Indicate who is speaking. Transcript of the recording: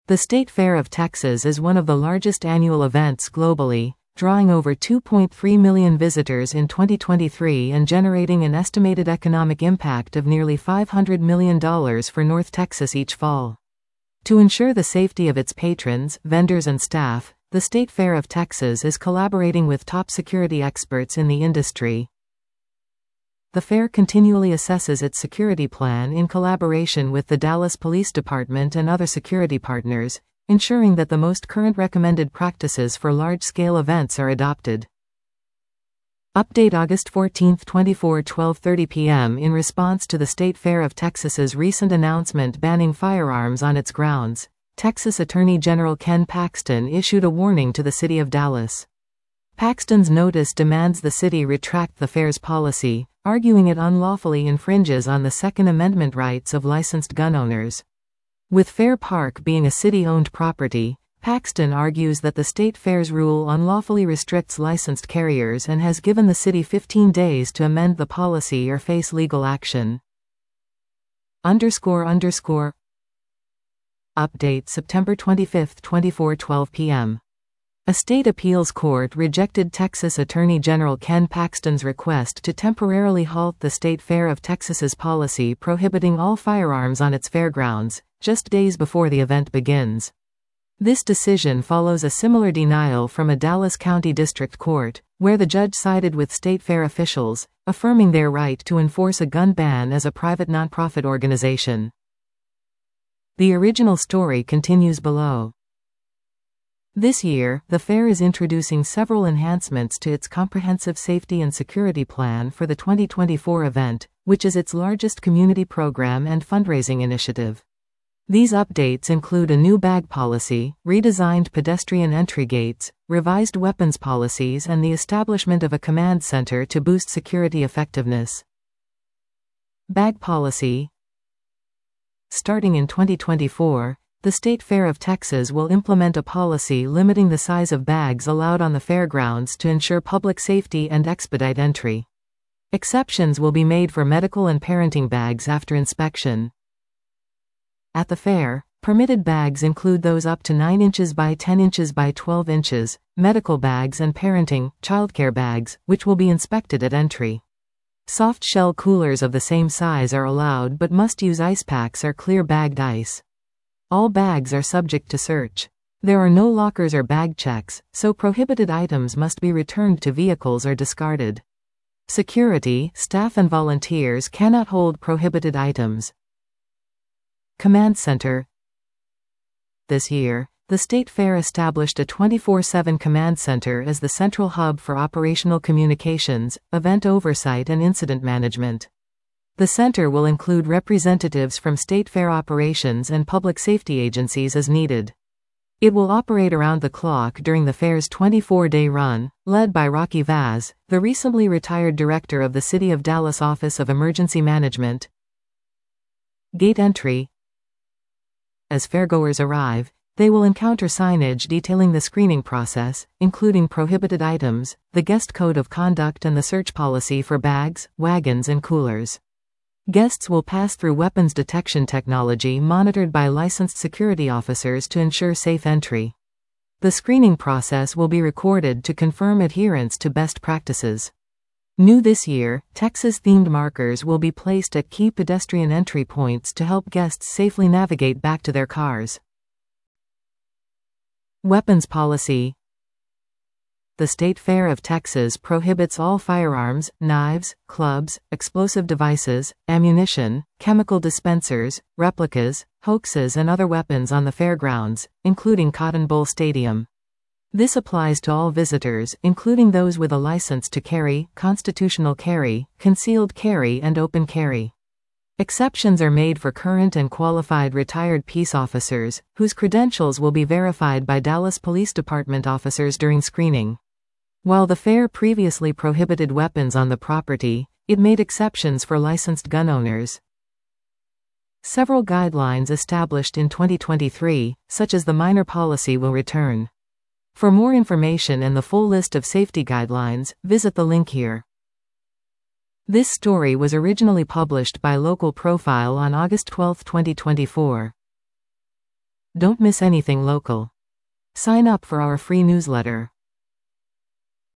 Speaker 1: The State Fair of Texas is one of the largest annual events globally, drawing over 2.3 million visitors in 2023 and generating an estimated economic impact of nearly $500 million for North Texas each fall. To ensure the safety of its patrons, vendors and staff, the State Fair of Texas is collaborating with top security experts in the industry. The fair continually assesses its security plan in collaboration with the Dallas Police Department and other security partners, ensuring that the most current recommended practices for large-scale events are adopted. Update August 14, 2024, 12:30 p.m. In response to the State Fair of Texas's recent announcement banning firearms on its grounds, Texas Attorney General Ken Paxton issued a warning to the city of Dallas. Paxton's notice demands the city retract the fair's policy, arguing it unlawfully infringes on the Second Amendment rights of licensed gun owners. With Fair Park being a city-owned property, Paxton argues that the state fair's rule unlawfully restricts licensed carriers and has given the city 15 days to amend the policy or face legal action. __. Update September 25, 2024, 12 p.m. A state appeals court rejected Texas Attorney General Ken Paxton's request to temporarily halt the State Fair of Texas's policy prohibiting all firearms on its fairgrounds, just days before the event begins. This decision follows a similar denial from a Dallas County District Court, where the judge sided with state fair officials, affirming their right to enforce a gun ban as a private nonprofit organization. The original story continues below. This year, the fair is introducing several enhancements to its comprehensive safety and security plan for the 2024 event, which is its largest community program and fundraising initiative. These updates include a new bag policy, redesigned pedestrian entry gates, revised weapons policies, and the establishment of a command center to boost security effectiveness. Bag policy. Starting in 2024, the State Fair of Texas will implement a policy limiting the size of bags allowed on the fairgrounds to ensure public safety and expedite entry. Exceptions will be made for medical and parenting bags after inspection. At the fair, permitted bags include those up to 9 inches by 10 inches by 12 inches, medical bags and parenting, childcare bags, which will be inspected at entry. Soft shell coolers of the same size are allowed but must use ice packs or clear bagged ice. All bags are subject to search. There are no lockers or bag checks, so prohibited items must be returned to vehicles or discarded. Security, staff and volunteers cannot hold prohibited items. Command Center. This year, the State Fair established a 24/7 command center as the central hub for operational communications, event oversight and incident management. The center will include representatives from state fair operations and public safety agencies as needed. It will operate around the clock during the fair's 24-day run, led by Rocky Vaz, the recently retired director of the City of Dallas Office of Emergency Management. Gate entry. As fairgoers arrive, they will encounter signage detailing the screening process, including prohibited items, the guest code of conduct and the search policy for bags, wagons and coolers. Guests will pass through weapons detection technology monitored by licensed security officers to ensure safe entry. The screening process will be recorded to confirm adherence to best practices. New this year, Texas-themed markers will be placed at key pedestrian entry points to help guests safely navigate back to their cars. Weapons policy. The State Fair of Texas prohibits all firearms, knives, clubs, explosive devices, ammunition, chemical dispensers, replicas, hoaxes and other weapons on the fairgrounds, including Cotton Bowl Stadium. This applies to all visitors, including those with a license to carry, constitutional carry, concealed carry and open carry. Exceptions are made for current and qualified retired peace officers, whose credentials will be verified by Dallas Police Department officers during screening. While the fair previously prohibited weapons on the property, it made exceptions for licensed gun owners. Several guidelines established in 2023, such as the minor policy, will return. For more information and the full list of safety guidelines, visit the link here. This story was originally published by Local Profile on August 12, 2024. Don't miss anything local. Sign up for our free newsletter.